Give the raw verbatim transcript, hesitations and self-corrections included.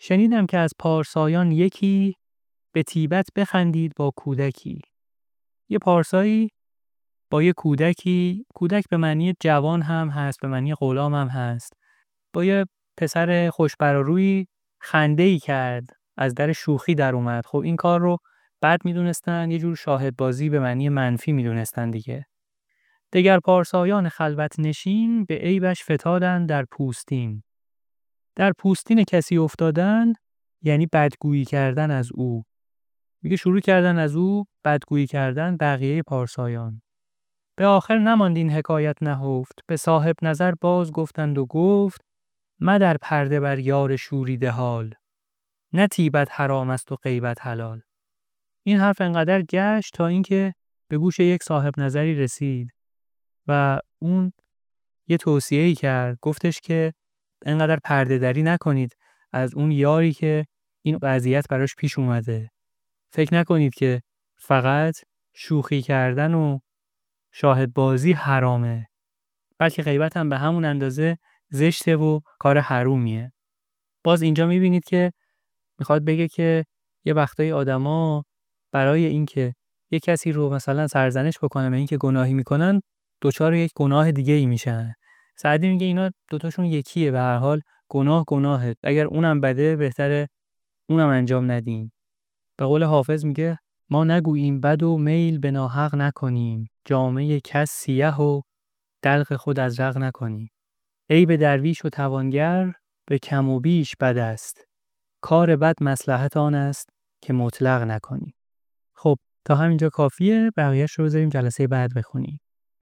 شنیدم که از پارسایان یکی به طیبت بخندید با کودکی. یه پارسایی با یه کودکی، کودک به معنی جوان هم هست، به معنی غلام هم هست، با یه پسر خوشبرارویی خنده‌ای کرد، از در شوخی در اومد. خب این کار رو بد میدونستن، یه جور شاهد بازی به معنی منفی میدونستن دیگه. دگر پارسایان خلوت نشین به عیبش فتادن در پوستین. در پوستین کسی افتادن یعنی بدگویی کردن از او. میگه شروع کردن از او بدگویی کردن بقیه پارسایان. به آخر نماند این حکایت نهفت، به صاحب نظر باز گفتند و گفت مدر پرده بر یار شوریده حال، نه طیبت حرام است و غیبت حلال. این حرف انقدر گشت تا اینکه به گوش یک صاحب نظری رسید و اون یه توصیه‌ای کرد، گفتش که انقدر پرده دری نکنید از اون یاری که این وضعیت براش پیش اومده. فکر نکنید که فقط شوخی کردن و شاهد بازی حرامه، بلکه غیبت هم به همون اندازه زشته و کار حرومیه. باز اینجا میبینید که میخواد بگه که یه وقتای آدما برای اینکه یه کسی رو مثلا سرزنش بکنن به اینکه گناهی میکنن دوچار یک گناه دیگه ای میشن. سعدی میگه اینا دوتاشون یکیه، به هر حال گناه گناهه، اگر اونم بده بهتره اونم انجام ندیم. به قول حافظ میگه ما نگوییم بد و میل به ناحق نکنیم، جامه کس سیه و دلق خود از رق نکنیم. عیب درویش و توانگر به کم و بیش بد است، کار بد مصلحت آن است که مطلق نکنی. خب تا همینجا کافیه، بقیه‌اش رو بذاریم جلسه بعد بخونیم.